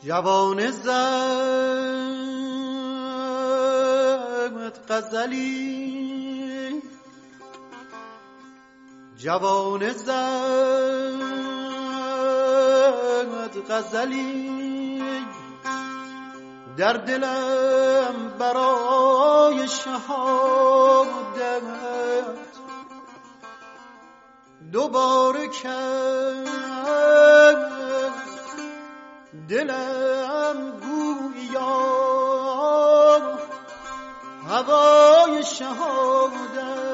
جوان زد غزلی، جوان زد غزلی، در دلم برای شهادت دوباره کرد دلم گویا هوای شهادت.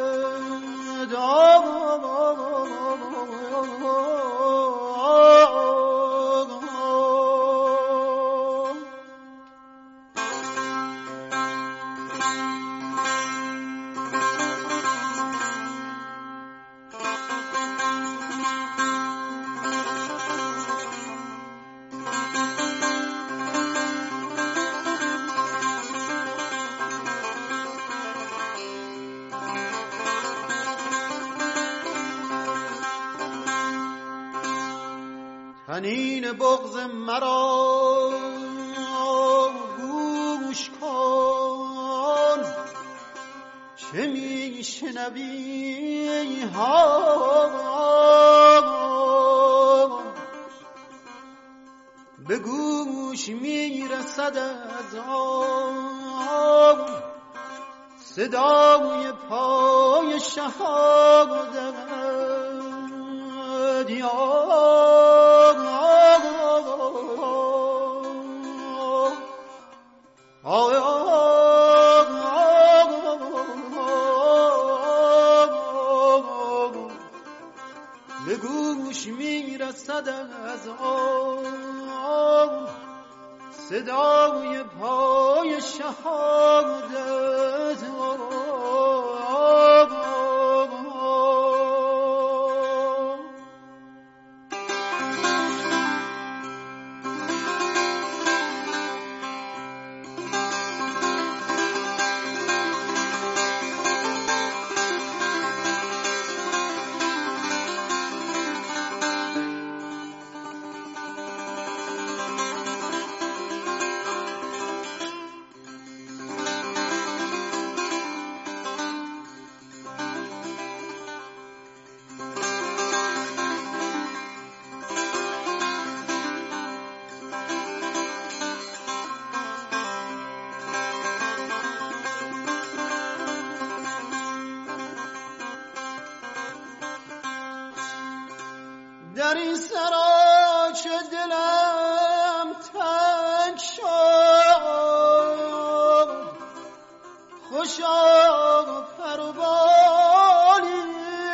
حنین بغض مرا گوش کن، چه میشنوی ها به گوش میرسد از آن صدای پای شهادت. به گوش میرسد از آن صدای پای شهادت. در این سرا چه دلم تنگ شد، خوشا پر و بالی،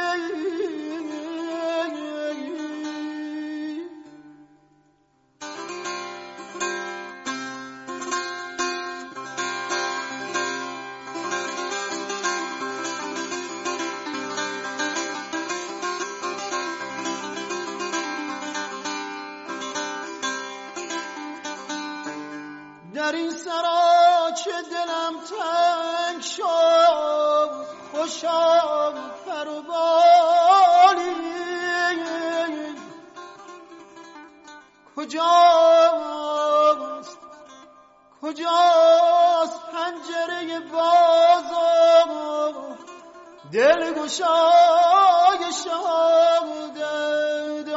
در این سرا چه دلم تنگ شد، خوشا پر و بالی، کجاست کجاست پنجره باز و دلگشای شهادت.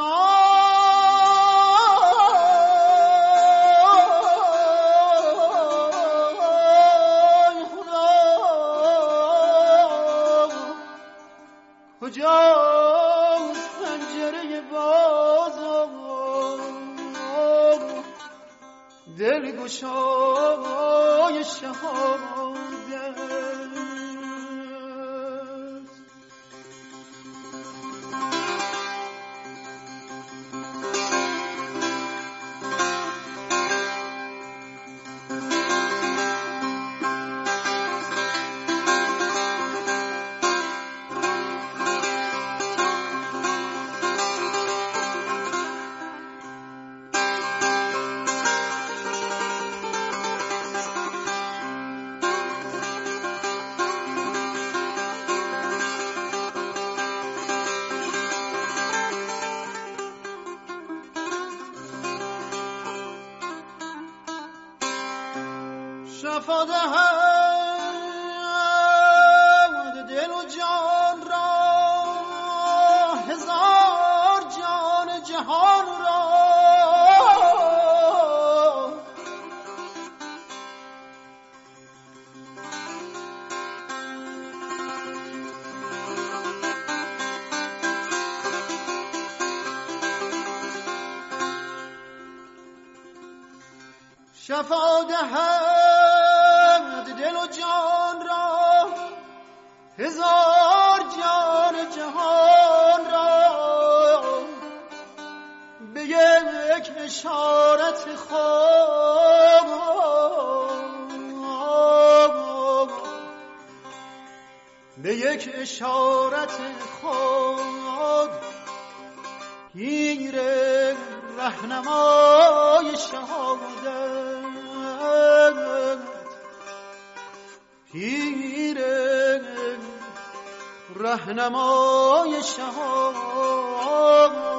کجاست پنجره باز دلگشای شهادت. شفا دهد دل و جان را، هزار جان جهان را. شفا دهد دل و جان را، هزار جان جهان را. به یک اشارت خود، به یک اشارت خود، پیر رهنمای شهادت، پیر رهنمای شهادت